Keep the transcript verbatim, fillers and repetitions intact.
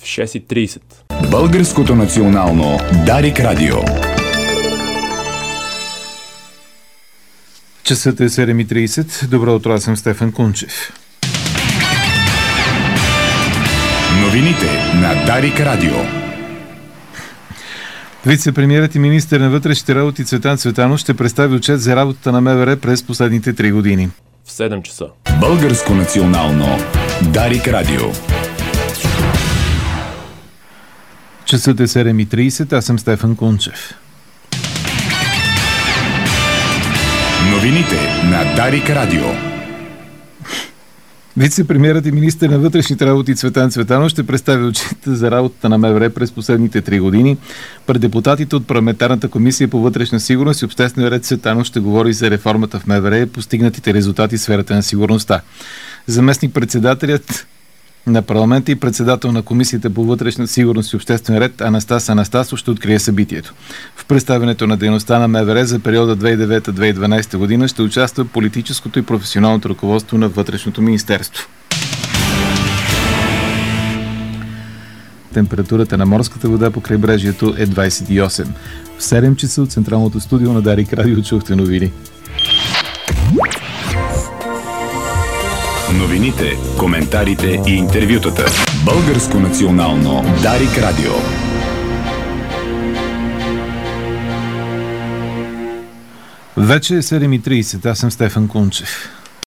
шест и трийсет. Българското национално Дарик Радио. Часът е седем и трийсет. Добро утро, аз съм Стефан Кунчев. Новините на Дарик Радио. Вице-премиерът и министър на вътрешните работи Цветан Цветанов ще представи отчет за работата на МВР през последните три години. В седем часа. Българско национално Дарик Радио. Часът е седем и трийсет. Аз съм Стефан Кунчев. Новините на Дарик Радио. Вице-премиерът и министър на вътрешните работи Цветан Цветанов ще представи отчета за работата на МВР през последните три години. Пред депутатите от парламентарната комисия по вътрешна сигурност и обществен ред Цветанов ще говори за реформата в МВР и постигнатите резултати в сферата на сигурността. Заместник-председателят на парламента и председател на комисията по вътрешна сигурност и обществен ред Анастас Анастасов ще открие събитието. В представянето на дейността на МВР за периода две хиляди и девета - две хиляди и дванадесета година ще участва политическото и професионалното ръководство на Вътрешното министерство. Температурата на морската вода по крайбрежието е двадесет и осем. В седем часа от централното студио на Дарик Радио чухте новини. Новините, коментарите и интервютата. Българско национално Дарик Радио. Вече е седем и трийсет. Аз съм Стефан Кунчев.